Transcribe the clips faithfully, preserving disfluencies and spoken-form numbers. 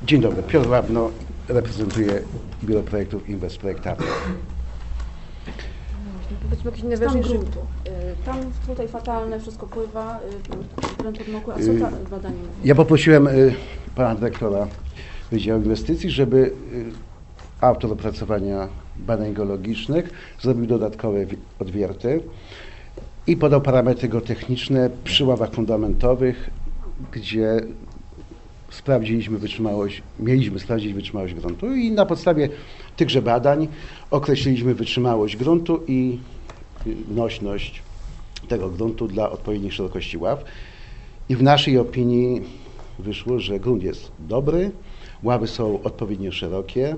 Dzień dobry, Piotr Łabno, reprezentuję Biuro Projektów Inwest Projektanty. Powiedzmy jakiś najważniejszy gruntu. Tam tutaj fatalne, wszystko pływa, grunt podmokły, a co ta badanie mówi? Ja poprosiłem pana dyrektora Wydziału Inwestycji, żeby autor opracowania badań geologicznych zrobił dodatkowe odwierty i podał parametry geotechniczne przy ławach fundamentowych, gdzie sprawdziliśmy wytrzymałość, mieliśmy sprawdzić wytrzymałość gruntu i na podstawie tychże badań określiliśmy wytrzymałość gruntu i nośność tego gruntu dla odpowiedniej szerokości ław. I w naszej opinii wyszło, że grunt jest dobry, ławy są odpowiednio szerokie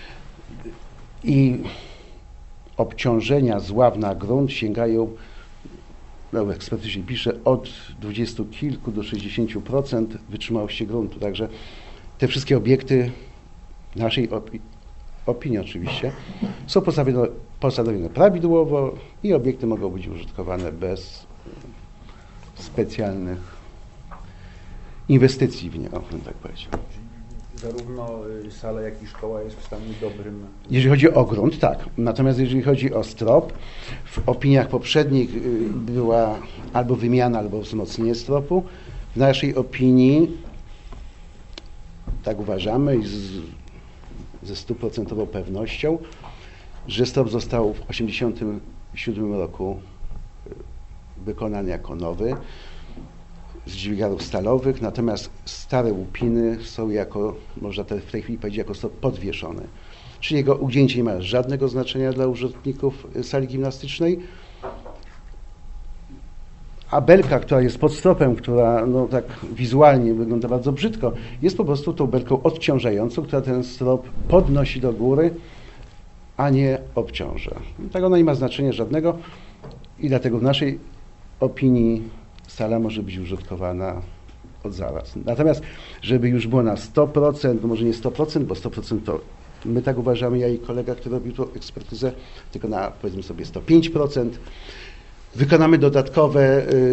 i obciążenia z ław na grunt sięgają, no w ekspertyzie pisze, od dwudziestu kilku do sześćdziesięciu procent wytrzymałości gruntu. Także te wszystkie obiekty, w naszej opi opinii oczywiście, są postawione, postawione prawidłowo i obiekty mogą być użytkowane bez specjalnych inwestycji w nie, bym tak powiedział. Zarówno sala, jak i szkoła jest w stanie dobrym... Jeżeli chodzi o grunt, tak. Natomiast jeżeli chodzi o strop, w opiniach poprzednich była albo wymiana, albo wzmocnienie stropu. W naszej opinii, tak uważamy i z, ze stuprocentową pewnością, że strop został w tysiąc dziewięćset osiemdziesiątym siódmym roku wykonany jako nowy z dźwigarów stalowych, natomiast stare łupiny są jako, można w tej chwili powiedzieć, jako strop podwieszony. Czyli jego ugięcie nie ma żadnego znaczenia dla użytkowników sali gimnastycznej, a belka, która jest pod stropem, która no, tak wizualnie wygląda bardzo brzydko, jest po prostu tą belką odciążającą, która ten strop podnosi do góry, a nie obciąża. Tak ona nie ma znaczenia żadnego i dlatego w naszej opinii sala może być użytkowana od zaraz. Natomiast, żeby już było na sto procent, no może nie sto procent, bo sto procent to my tak uważamy, ja i kolega, który robił tą ekspertyzę, tylko na, powiedzmy sobie, sto pięć procent. Wykonamy dodatkowe y,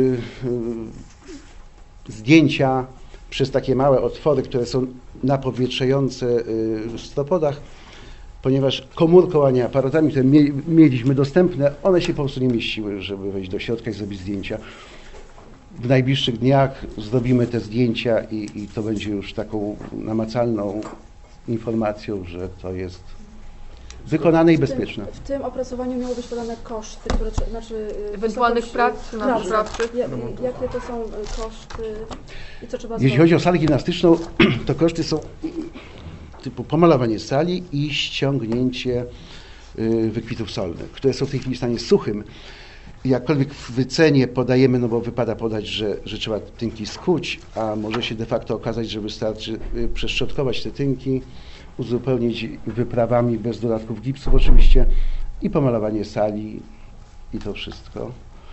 y, zdjęcia przez takie małe otwory, które są napowietrzające y, w stropodach, ponieważ komórką, a nie aparatami, które mie mieliśmy dostępne, one się po prostu nie mieściły, żeby wejść do środka i zrobić zdjęcia. W najbliższych dniach zrobimy te zdjęcia i, i to będzie już taką namacalną informacją, że to jest wykonane i bezpieczne. W tym, w tym opracowaniu miały być podane koszty, które, znaczy ewentualnych prac naprawczych. Ja, jakie to są koszty i co trzeba Jeśli zrobić? chodzi o salę gimnastyczną, to koszty są typu pomalowanie sali i ściągnięcie wykwitów solnych, które są w tej chwili w stanie suchym. Jakkolwiek w wycenie podajemy, no bo wypada podać, że, że trzeba tynki skuć, a może się de facto okazać, że wystarczy przeszczotkować te tynki, uzupełnić wyprawami bez dodatków gipsów oczywiście i pomalowanie sali i to wszystko.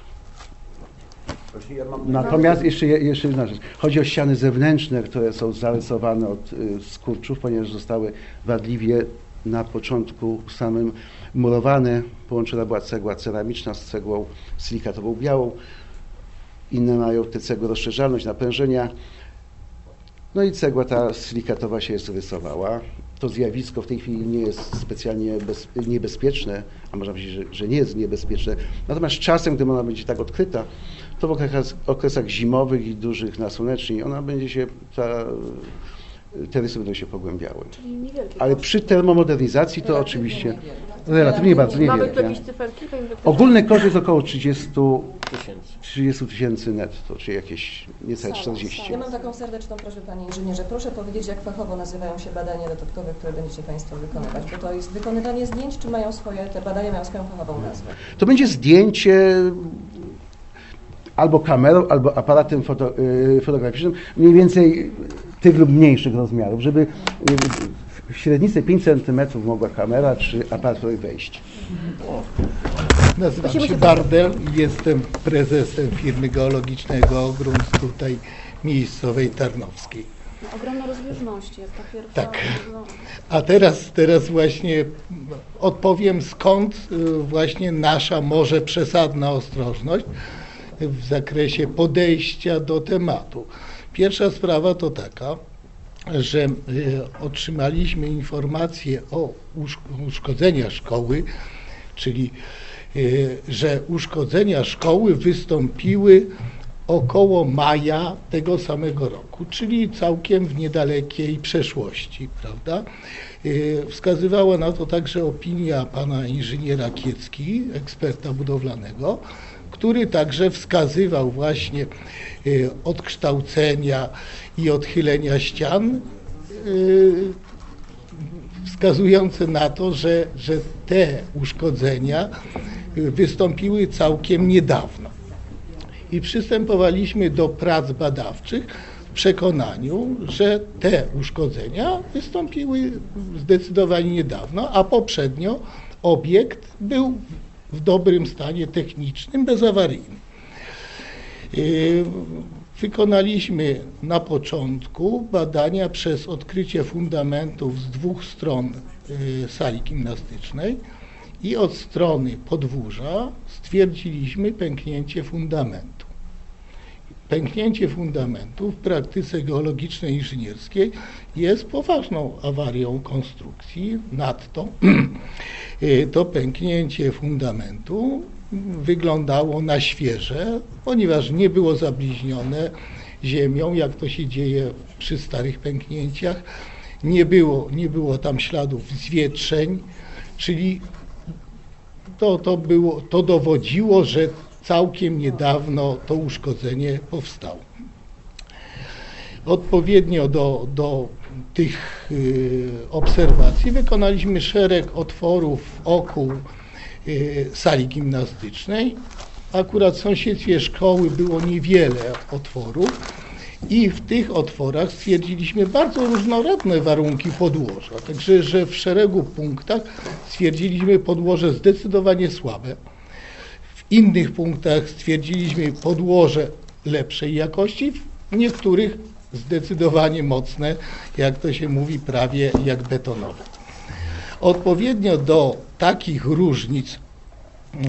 Ja mam... Natomiast jeszcze, jeszcze jedna rzecz. Chodzi o ściany zewnętrzne, które są zarysowane od y, skurczów, ponieważ zostały wadliwie na początku samym murowane. Połączona była cegła ceramiczna z cegłą silikatową białą. Inne mają te cegły rozszerzalność, naprężenia. No i cegła ta silikatowa się zrysowała. To zjawisko w tej chwili nie jest specjalnie bez, niebezpieczne, a można powiedzieć, że, że nie jest niebezpieczne. Natomiast czasem, gdy ona będzie tak odkryta, to w okresach, okresach zimowych i dużych nasłonecznień ona będzie się, ta, te rysy będą się pogłębiały. Czyli niewielkie. Ale przy termomodernizacji to Relatywnie oczywiście niewielkie. relatywnie bardzo Mamy tu niewielkie. jakieś cyferki? Ogólny koszt jest około trzydzieści tysięcy netto, czyli jakieś niecałe czterdzieści. Ja mam taką serdeczną prośbę, panie inżynierze. Proszę powiedzieć, jak fachowo nazywają się badania dodatkowe, które będziecie państwo wykonywać. Bo to jest wykonywanie zdjęć, czy mają swoje, te badania mają swoją fachową nazwę? To będzie zdjęcie albo kamerą, albo aparatem foto, fotograficznym, mniej więcej tych lub mniejszych rozmiarów, żeby w średnicy pięć centymetrów mogła kamera czy aparat wejść. Nazywam się Bardel i jestem prezesem firmy geologicznego Grunt tutaj miejscowej Tarnowskiej. Ogromne rozbieżności, jak ta pierwsza... Tak. No. A teraz, teraz właśnie odpowiem, skąd właśnie nasza może przesadna ostrożność w zakresie podejścia do tematu. Pierwsza sprawa to taka, że y, otrzymaliśmy informację o usz uszkodzeniach szkoły, czyli y, że uszkodzenia szkoły wystąpiły około maja tego samego roku, czyli całkiem w niedalekiej przeszłości, prawda? Y, wskazywała na to także opinia pana inżyniera Kiecki, eksperta budowlanego, który także wskazywał właśnie y, odkształcenia i odchylenia ścian, y, wskazujące na to, że, że te uszkodzenia y, wystąpiły całkiem niedawno. I przystępowaliśmy do prac badawczych w przekonaniu, że te uszkodzenia wystąpiły zdecydowanie niedawno, a poprzednio obiekt był w dobrym stanie technicznym, bezawaryjnym. Wykonaliśmy na początku badania przez odkrycie fundamentów z dwóch stron sali gimnastycznej i od strony podwórza stwierdziliśmy pęknięcie fundamentu. Pęknięcie fundamentu w praktyce geologicznej inżynierskiej jest poważną awarią konstrukcji. Nadto to pęknięcie fundamentu wyglądało na świeże, ponieważ nie było zabliźnione ziemią, jak to się dzieje przy starych pęknięciach. Nie było, nie było tam śladów zwietrzeń, czyli to, to, było, to dowodziło, że całkiem niedawno to uszkodzenie powstało. Odpowiednio do, do tych y, obserwacji wykonaliśmy szereg otworów wokół y, sali gimnastycznej. Akurat w sąsiedztwie szkoły było niewiele otworów i w tych otworach stwierdziliśmy bardzo różnorodne warunki podłoża. Także, że w szeregu punktach stwierdziliśmy podłoże zdecydowanie słabe. W innych punktach stwierdziliśmy podłoże lepszej jakości, w niektórych zdecydowanie mocne, jak to się mówi, prawie jak betonowe. Odpowiednio do takich różnic e,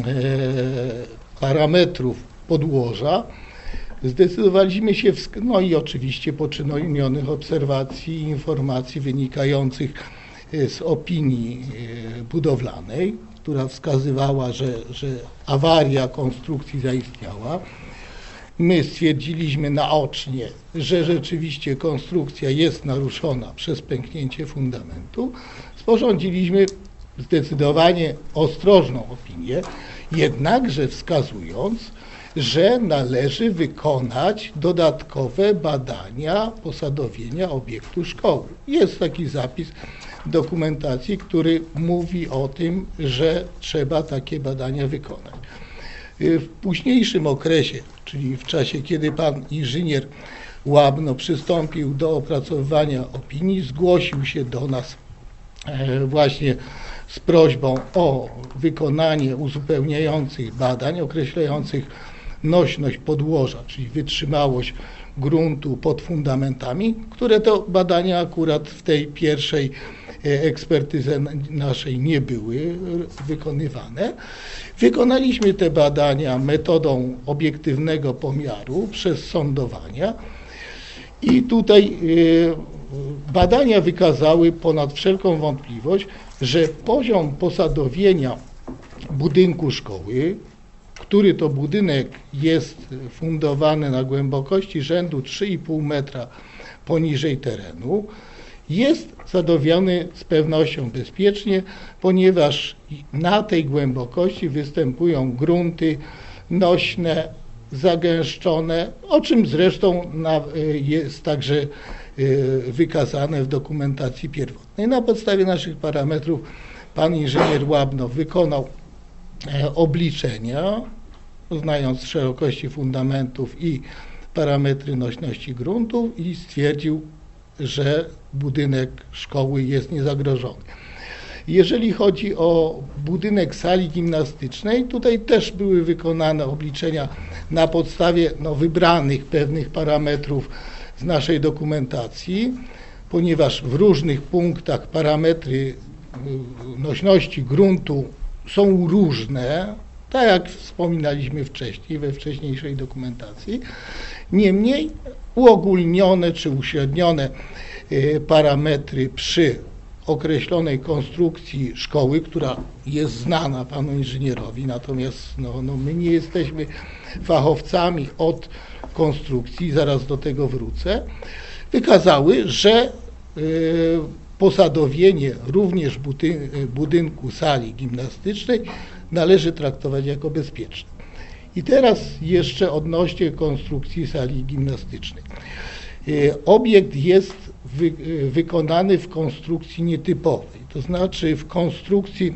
parametrów podłoża zdecydowaliśmy się, w, no i oczywiście poczynionych obserwacji i informacji wynikających z opinii budowlanej, która wskazywała, że, że awaria konstrukcji zaistniała. My stwierdziliśmy naocznie, że rzeczywiście konstrukcja jest naruszona przez pęknięcie fundamentu. Sporządziliśmy zdecydowanie ostrożną opinię, jednakże wskazując, że należy wykonać dodatkowe badania posadowienia obiektu szkoły. Jest taki zapis dokumentacji, który mówi o tym, że trzeba takie badania wykonać. W późniejszym okresie, czyli w czasie, kiedy pan inżynier Łabno przystąpił do opracowywania opinii, zgłosił się do nas właśnie z prośbą o wykonanie uzupełniających badań określających nośność podłoża, czyli wytrzymałość gruntu pod fundamentami, które to badania akurat w tej pierwszej ekspertyze naszej nie były wykonywane. Wykonaliśmy te badania metodą obiektywnego pomiaru przez sondowania i tutaj badania wykazały ponad wszelką wątpliwość, że poziom posadowienia budynku szkoły, który to budynek jest fundowany na głębokości rzędu trzy i pół metra poniżej terenu, jest sadowiony z pewnością bezpiecznie, ponieważ na tej głębokości występują grunty nośne, zagęszczone, o czym zresztą na, jest także wykazane w dokumentacji pierwotnej. Na podstawie naszych parametrów pan inżynier Łabno wykonał obliczenia, znając szerokości fundamentów i parametry nośności gruntów i stwierdził, że budynek szkoły jest niezagrożony. Jeżeli chodzi o budynek sali gimnastycznej, tutaj też były wykonane obliczenia na podstawie no, wybranych pewnych parametrów z naszej dokumentacji, ponieważ w różnych punktach parametry nośności gruntu są różne, tak jak wspominaliśmy wcześniej, we wcześniejszej dokumentacji. Niemniej uogólnione czy uśrednione parametry przy określonej konstrukcji szkoły, która jest znana panu inżynierowi, natomiast no, no my nie jesteśmy fachowcami od konstrukcji, zaraz do tego wrócę, wykazały, że y, posadowienie również budy, budynku sali gimnastycznej należy traktować jako bezpieczne. I teraz jeszcze odnośnie konstrukcji sali gimnastycznej. Obiekt jest wy, wykonany w konstrukcji nietypowej, to znaczy w konstrukcji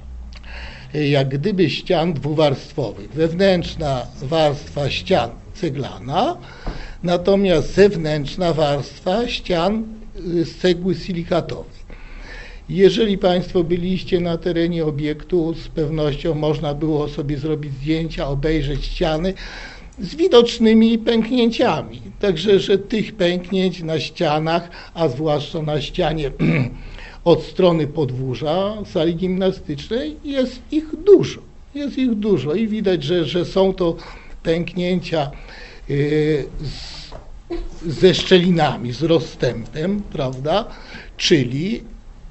jak gdyby ścian dwuwarstwowych. Wewnętrzna warstwa ścian ceglana, natomiast zewnętrzna warstwa ścian z cegły silikatowej. Jeżeli Państwo byliście na terenie obiektu, z pewnością można było sobie zrobić zdjęcia, obejrzeć ściany z widocznymi pęknięciami. Także, że tych pęknięć na ścianach, a zwłaszcza na ścianie od strony podwórza sali gimnastycznej jest ich dużo. Jest ich dużo i widać, że, że są to pęknięcia yy, z, ze szczelinami, z rozstępem, prawda? Czyli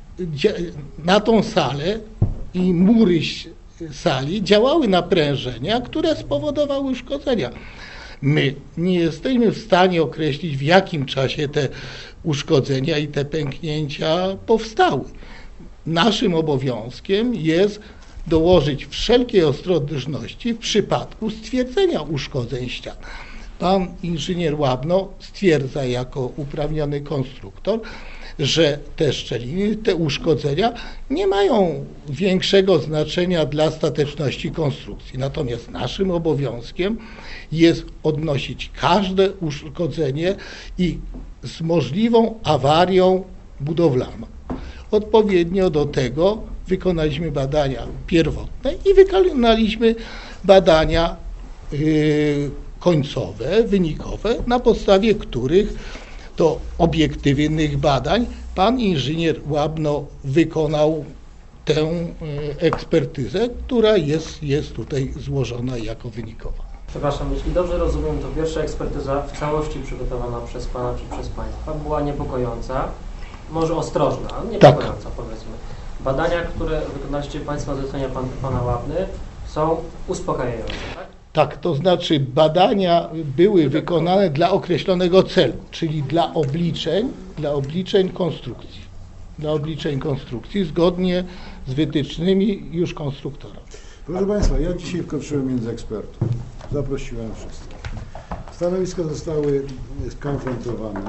na tą salę i mury sali działały naprężenia, które spowodowały uszkodzenia. My nie jesteśmy w stanie określić, w jakim czasie te uszkodzenia i te pęknięcia powstały. Naszym obowiązkiem jest dołożyć wszelkiej ostrożności w przypadku stwierdzenia uszkodzeń ścian. Pan inżynier Łabno stwierdza jako uprawniony konstruktor, że te szczeliny, te uszkodzenia nie mają większego znaczenia dla stateczności konstrukcji. Natomiast naszym obowiązkiem jest odnosić każde uszkodzenie i z możliwą awarią budowlaną. Odpowiednio do tego wykonaliśmy badania pierwotne i wykonaliśmy badania yy, końcowe, wynikowe, na podstawie których do obiektywnych badań pan inżynier Łabno wykonał tę ekspertyzę, która jest, jest tutaj złożona jako wynikowa. Przepraszam, jeśli dobrze rozumiem, to pierwsza ekspertyza w całości przygotowana przez Pana czy przez Państwa była niepokojąca, może ostrożna, ale niepokojąca, tak, powiedzmy. Badania, które wykonaliście Państwo z zlecenia pan, Pana Łabny, są uspokajające, tak? Tak, to znaczy badania były wykonane dla określonego celu, czyli dla obliczeń, dla obliczeń konstrukcji. Dla obliczeń konstrukcji zgodnie z wytycznymi już konstruktora. Proszę Państwa, ja dzisiaj wkroczyłem między ekspertów. Zaprosiłem wszystkich. Stanowiska zostały skonfrontowane.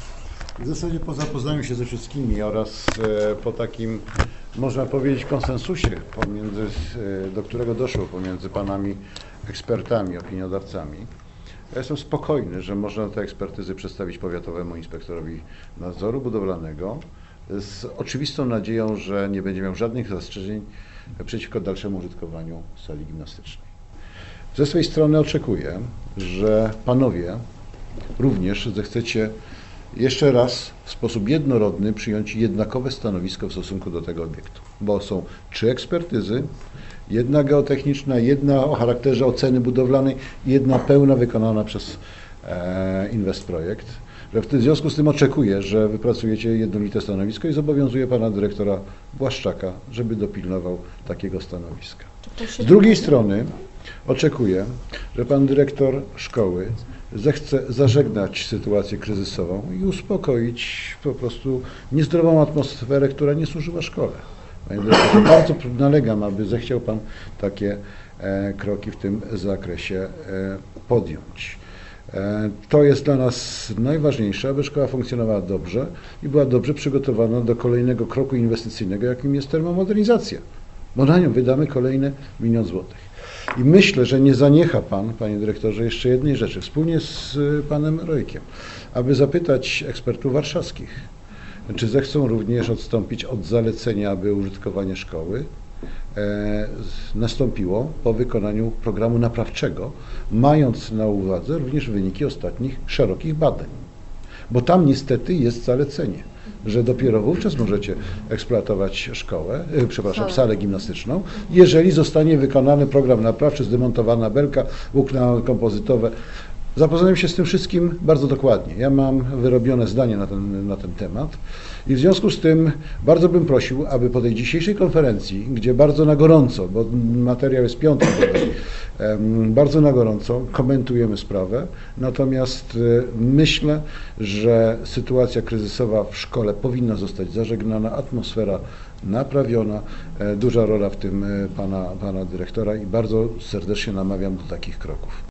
W zasadzie po zapoznaniu się ze wszystkimi oraz e, po takim, można powiedzieć, konsensusie, pomiędzy, e, do którego doszło pomiędzy panami ekspertami, opiniodawcami. Ja jestem spokojny, że można te ekspertyzy przedstawić powiatowemu inspektorowi nadzoru budowlanego z oczywistą nadzieją, że nie będzie miał żadnych zastrzeżeń przeciwko dalszemu użytkowaniu sali gimnastycznej. Ze swojej strony oczekuję, że panowie również zechcecie jeszcze raz w sposób jednorodny przyjąć jednakowe stanowisko w stosunku do tego obiektu, bo są trzy ekspertyzy, jedna geotechniczna, jedna o charakterze oceny budowlanej i jedna pełna wykonana przez e, Investprojekt. W związku z tym oczekuję, że wypracujecie jednolite stanowisko i zobowiązuję pana dyrektora Błaszczaka, żeby dopilnował takiego stanowiska. Z drugiej strony oczekuję, że pan dyrektor szkoły zechce zażegnać sytuację kryzysową i uspokoić po prostu niezdrową atmosferę, która nie służyła szkole. Panie dyrektorze, bardzo nalegam, aby zechciał pan takie e, kroki w tym zakresie e, podjąć. E, to jest dla nas najważniejsze, aby szkoła funkcjonowała dobrze i była dobrze przygotowana do kolejnego kroku inwestycyjnego, jakim jest termomodernizacja, bo na nią wydamy kolejne milion złotych. I myślę, że nie zaniecha pan, panie dyrektorze, jeszcze jednej rzeczy, wspólnie z panem Rojkiem, aby zapytać ekspertów warszawskich, czy zechcą również odstąpić od zalecenia, aby użytkowanie szkoły e, nastąpiło po wykonaniu programu naprawczego, mając na uwadze również wyniki ostatnich szerokich badań. Bo tam niestety jest zalecenie, że dopiero wówczas możecie eksploatować szkołę, e, przepraszam, salę gimnastyczną, jeżeli zostanie wykonany program naprawczy, zdemontowana belka, włókna kompozytowe, Zapoznałem się z tym wszystkim bardzo dokładnie. Ja mam wyrobione zdanie na ten, na ten temat i w związku z tym bardzo bym prosił, aby po tej dzisiejszej konferencji, gdzie bardzo na gorąco, bo materiał jest piątek, bardzo na gorąco komentujemy sprawę, natomiast myślę, że sytuacja kryzysowa w szkole powinna zostać zażegnana, atmosfera naprawiona, duża rola w tym pana, pana dyrektora i bardzo serdecznie namawiam do takich kroków.